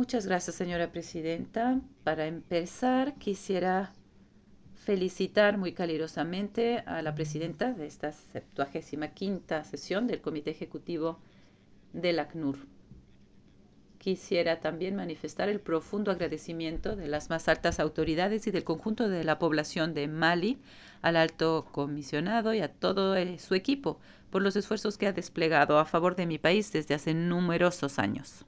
Muchas gracias, señora presidenta. Para empezar, quisiera felicitar muy calurosamente a la presidenta de esta 75ª sesión del Comité Ejecutivo del ACNUR. Quisiera también manifestar el profundo agradecimiento de las más altas autoridades y del conjunto de la población de Mali, al alto comisionado y a todo su equipo por los esfuerzos que ha desplegado a favor de mi país desde hace numerosos años.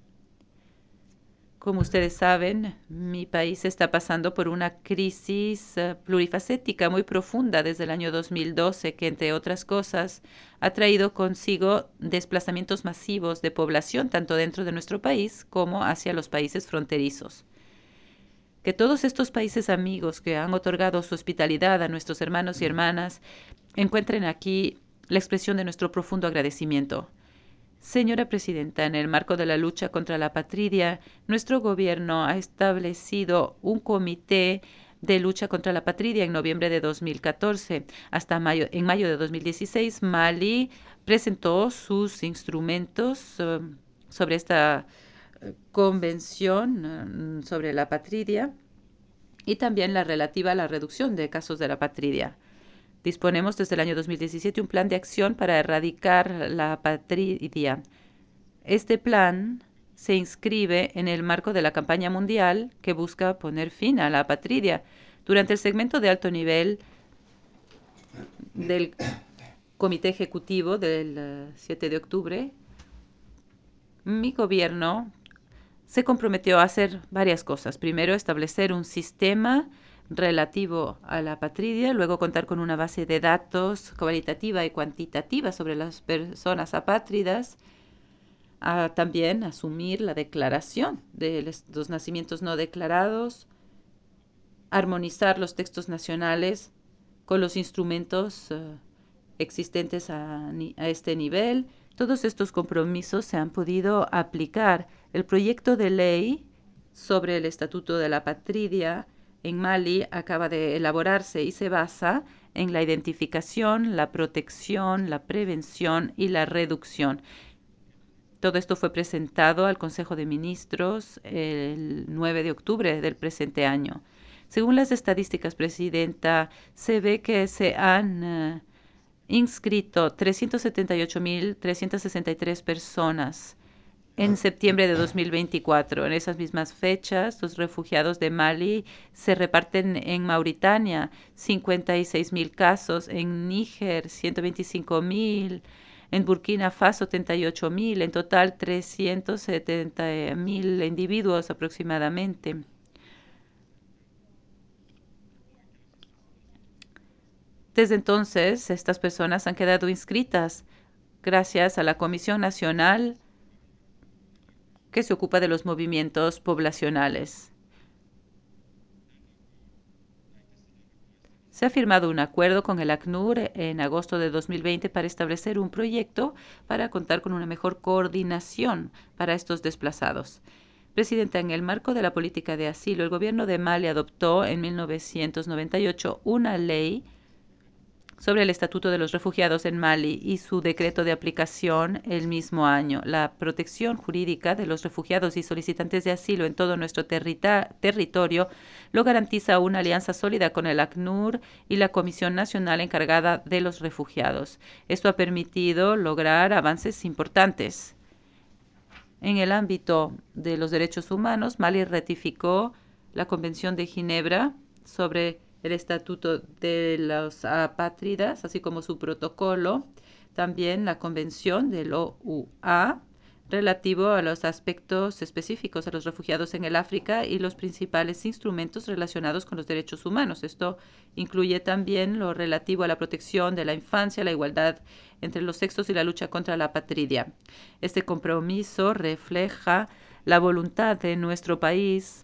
Como ustedes saben, mi país está pasando por una crisis plurifacética muy profunda desde el año 2012, que entre otras cosas ha traído consigo desplazamientos masivos de población tanto dentro de nuestro país como hacia los países fronterizos. Que todos estos países amigos que han otorgado su hospitalidad a nuestros hermanos y hermanas encuentren aquí la expresión de nuestro profundo agradecimiento. Señora presidenta, en el marco de la lucha contra la apatridia, nuestro gobierno ha establecido un comité de lucha contra la apatridia en noviembre de 2014. En mayo de 2016, Mali presentó sus instrumentos sobre esta convención sobre la apatridia y también la relativa a la reducción de casos de la apatridia. Disponemos desde el año 2017 un plan de acción para erradicar la apatridia. Este plan se inscribe en el marco de la campaña mundial que busca poner fin a la apatridia. Durante el segmento de alto nivel del Comité Ejecutivo del 7 de octubre, mi gobierno se comprometió a hacer varias cosas. Primero, establecer un sistema relativo a la apatridia, luego contar con una base de datos cualitativa y cuantitativa sobre las personas apátridas, también asumir la declaración de los nacimientos no declarados, armonizar los textos nacionales con los instrumentos existentes a este nivel. Todos estos compromisos se han podido aplicar. El proyecto de ley sobre el Estatuto de la Apatridia en Mali acaba de elaborarse y se basa en la identificación, la protección, la prevención y la reducción. Todo esto fue presentado al Consejo de Ministros el 9 de octubre del presente año. Según las estadísticas, presidenta, se ve que se han inscrito 378.363 personas en septiembre de 2024. En esas mismas fechas, los refugiados de Mali se reparten en Mauritania, 56.000 casos, en Níger, 125.000, en Burkina Faso, 78.000, en total 370.000 individuos aproximadamente. Desde entonces, estas personas han quedado inscritas gracias a la Comisión Nacional que se ocupa de los movimientos poblacionales. Se ha firmado un acuerdo con el ACNUR en agosto de 2020 para establecer un proyecto para contar con una mejor coordinación para estos desplazados. Presidenta, en el marco de la política de asilo, el gobierno de Mali adoptó en 1998 una ley sobre el Estatuto de los Refugiados en Mali y su decreto de aplicación el mismo año. La protección jurídica de los refugiados y solicitantes de asilo en todo nuestro territorio lo garantiza una alianza sólida con el ACNUR y la Comisión Nacional encargada de los refugiados. Esto ha permitido lograr avances importantes. En el ámbito de los derechos humanos, Mali ratificó la Convención de Ginebra sobre el Estatuto de los Apátridas, así como su protocolo, también la Convención del OUA relativo a los aspectos específicos a los refugiados en el África y los principales instrumentos relacionados con los derechos humanos. Esto incluye también lo relativo a la protección de la infancia, la igualdad entre los sexos y la lucha contra la apatridia. Este compromiso refleja la voluntad de nuestro país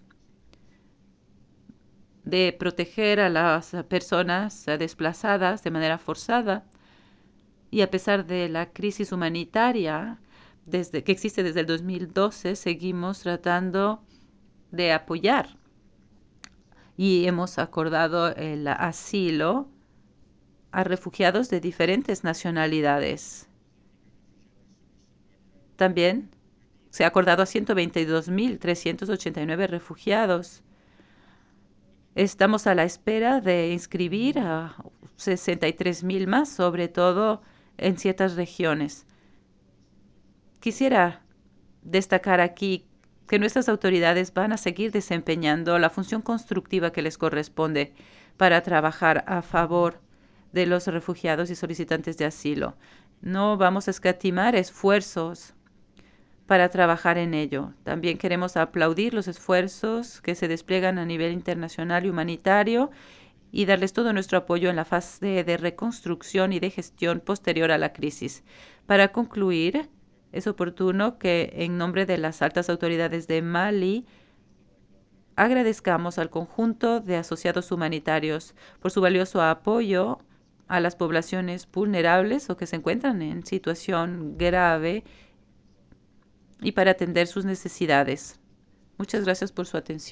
de proteger a las personas desplazadas de manera forzada y a pesar de la crisis humanitaria que existe desde el 2012, seguimos tratando de apoyar y hemos acordado el asilo a refugiados de diferentes nacionalidades. También se ha acordado a 122.389 refugiados. Estamos a la espera de inscribir a 63.000 más, sobre todo en ciertas regiones. Quisiera destacar aquí que nuestras autoridades van a seguir desempeñando la función constructiva que les corresponde para trabajar a favor de los refugiados y solicitantes de asilo. No vamos a escatimar esfuerzos para trabajar en ello. También queremos aplaudir los esfuerzos que se despliegan a nivel internacional y humanitario y darles todo nuestro apoyo en la fase de reconstrucción y de gestión posterior a la crisis. Para concluir, es oportuno que en nombre de las altas autoridades de Mali agradezcamos al conjunto de asociados humanitarios por su valioso apoyo a las poblaciones vulnerables o que se encuentran en situación grave y para atender sus necesidades. Muchas gracias por su atención.